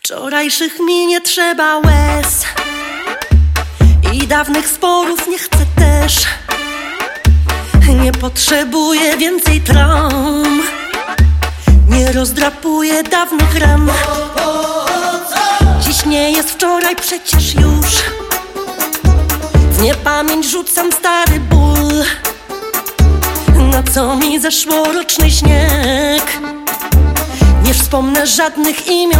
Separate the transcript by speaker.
Speaker 1: Wczorajszych mi nie trzeba łez i dawnych sporów nie chcę też. Nie potrzebuję więcej traum, nie rozdrapuję dawnych ran. Dziś nie jest wczoraj przecież już. W niepamięć rzucam stary ból. Na co mi zeszłoroczny śnieg? Nie wspomnę żadnych imion.